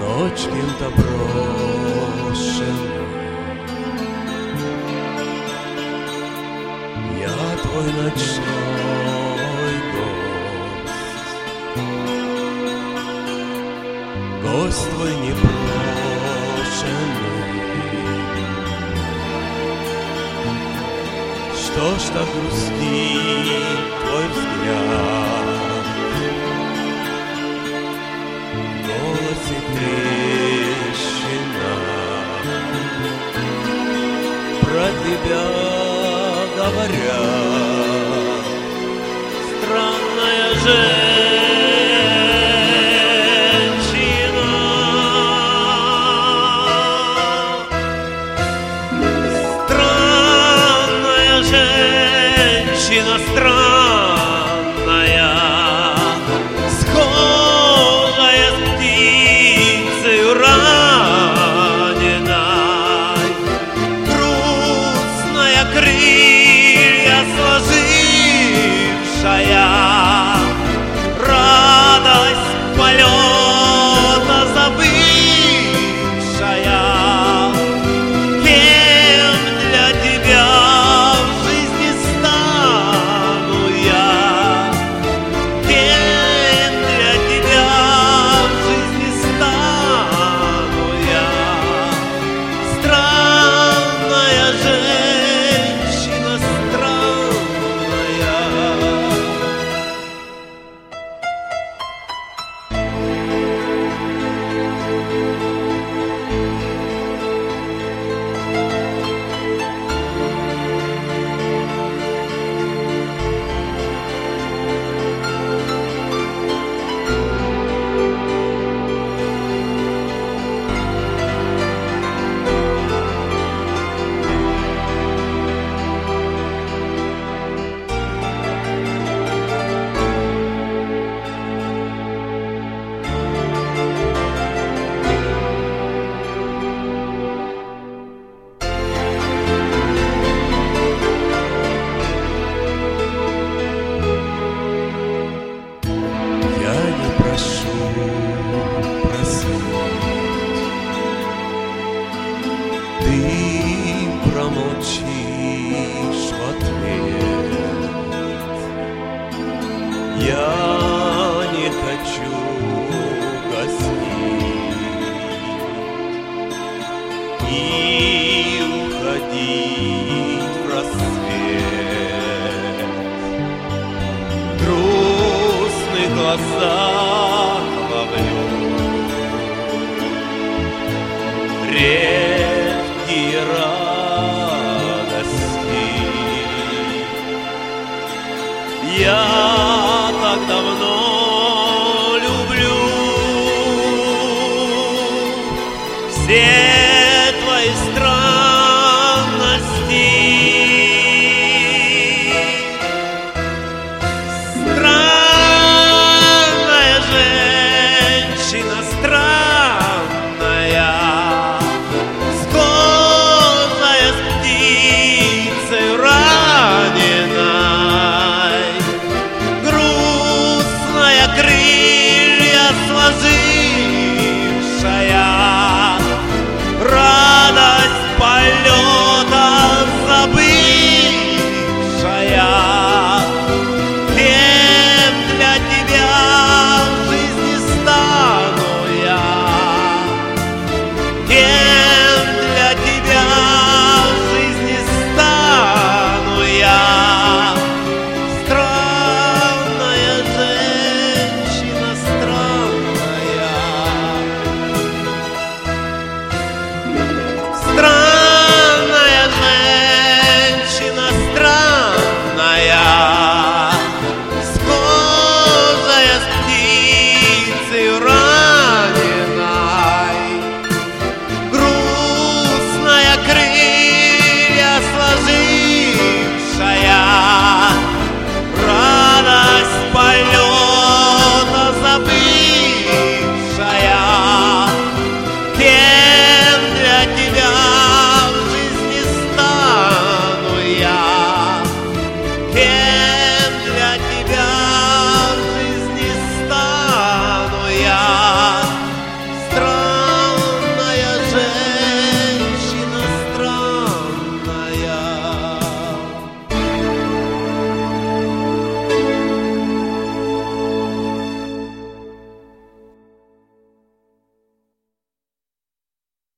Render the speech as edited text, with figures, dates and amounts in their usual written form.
Ночь кем-то брошена, я твой ночной гость твой непрошенный. Что ж так грустит твой взгляд, в голосе трещина, про тебя говорят, странная женщина, странная женщина, странная, схожая с птицею раненой, грустная, крылья сложившая, радость полета забывшая. Кем для тебя в жизни стану я? Кем для тебя в жизни стану я? Странная женщина, странная. Я не прошу просить, ты промолчишь в ответ. Я не хочу гостить и уходить в рассвет. В грустных глазах ловлю редкие радости. Я так давно люблю всех